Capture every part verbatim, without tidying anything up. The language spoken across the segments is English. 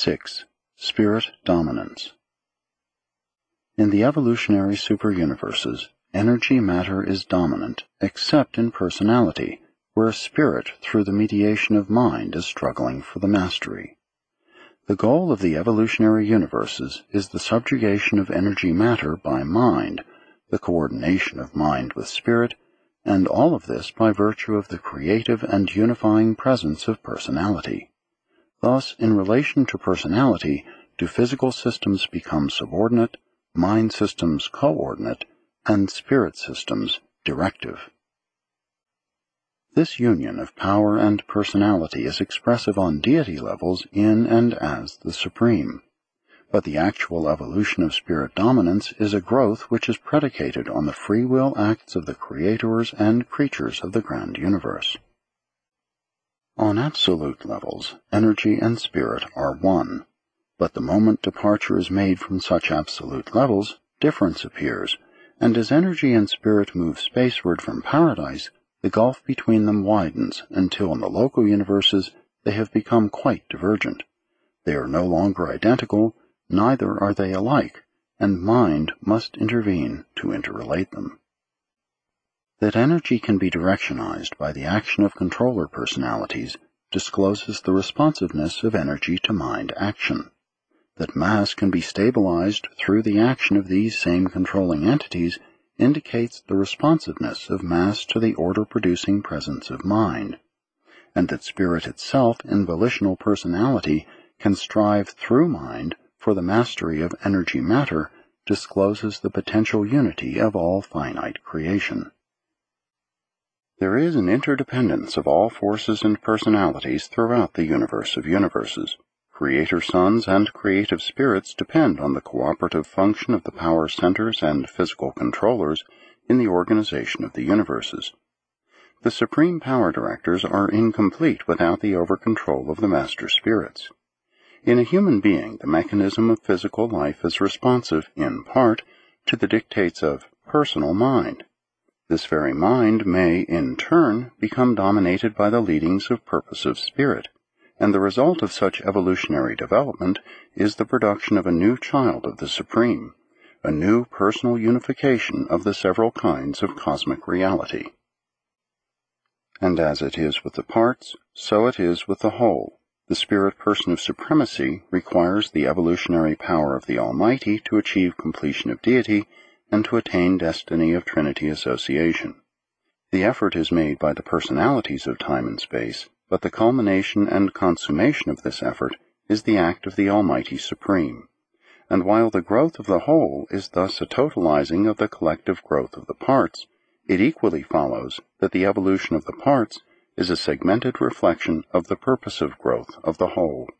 six. Spirit Dominance. In the evolutionary superuniverses, energy matter is dominant, except in personality, where spirit, through the mediation of mind, is struggling for the mastery. The goal of the evolutionary universes is the subjugation of energy matter by mind, the coordination of mind with spirit, and all of this by virtue of the creative and unifying presence of personality. Thus, in relation to personality, do physical systems become subordinate, mind systems coordinate, and spirit systems directive. This union of power and personality is expressive on deity levels in and as the Supreme. But the actual evolution of spirit dominance is a growth which is predicated on the free will acts of the creators and creatures of the grand universe. On absolute levels, energy and spirit are one, but the moment departure is made from such absolute levels, difference appears, and as energy and spirit move spaceward from paradise, the gulf between them widens until in the local universes they have become quite divergent. They are no longer identical, neither are they alike, and mind must intervene to interrelate them. That energy can be directionized by the action of controller personalities discloses the responsiveness of energy to mind action. That mass can be stabilized through the action of these same controlling entities indicates the responsiveness of mass to the order-producing presence of mind, and that spirit itself in volitional personality can strive through mind for the mastery of energy matter discloses the potential unity of all finite creation. There is an interdependence of all forces and personalities throughout the universe of universes. Creator suns and creative spirits depend on the cooperative function of the power centers and physical controllers in the organization of the universes. The supreme power directors are incomplete without the over-control of the master spirits. In a human being, the mechanism of physical life is responsive, in part, to the dictates of personal mind. This very mind may, in turn, become dominated by the leadings of purposive spirit, and the result of such evolutionary development is the production of a new child of the Supreme, a new personal unification of the several kinds of cosmic reality. And as it is with the parts, so it is with the whole. The spirit person of supremacy requires the evolutionary power of the Almighty to achieve completion of deity and to attain destiny of Trinity association. The effort is made by the personalities of time and space, but the culmination and consummation of this effort is the act of the Almighty Supreme. And while the growth of the whole is thus a totalizing of the collective growth of the parts, it equally follows that the evolution of the parts is a segmented reflection of the purposive growth of the whole.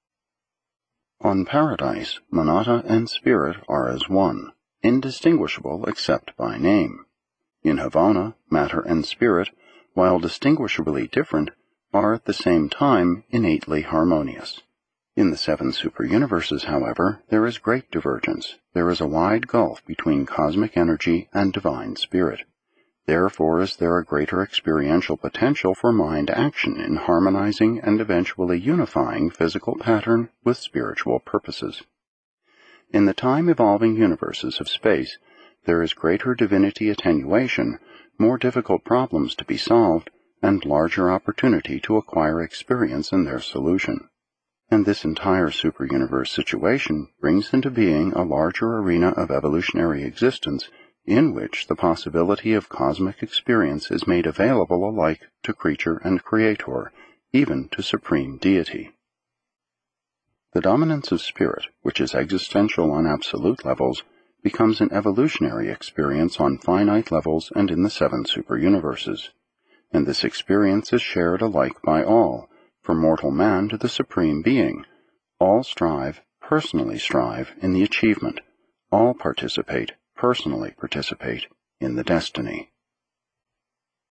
On Paradise, Monada and Spirit are as one, indistinguishable except by name. In Havana, matter and spirit, while distinguishably different, are at the same time innately harmonious. In the seven superuniverses, however, there is great divergence. There is a wide gulf between cosmic energy and divine spirit. Therefore is there a greater experiential potential for mind action in harmonizing and eventually unifying physical pattern with spiritual purposes. In the time-evolving universes of space, there is greater divinity attenuation, more difficult problems to be solved, and larger opportunity to acquire experience in their solution. And this entire superuniverse situation brings into being a larger arena of evolutionary existence in which the possibility of cosmic experience is made available alike to creature and creator, even to supreme deity. The dominance of spirit, which is existential on absolute levels, becomes an evolutionary experience on finite levels and in the seven superuniverses. And this experience is shared alike by all, from mortal man to the supreme being. All strive, personally strive, in the achievement. All participate, personally participate, in the destiny.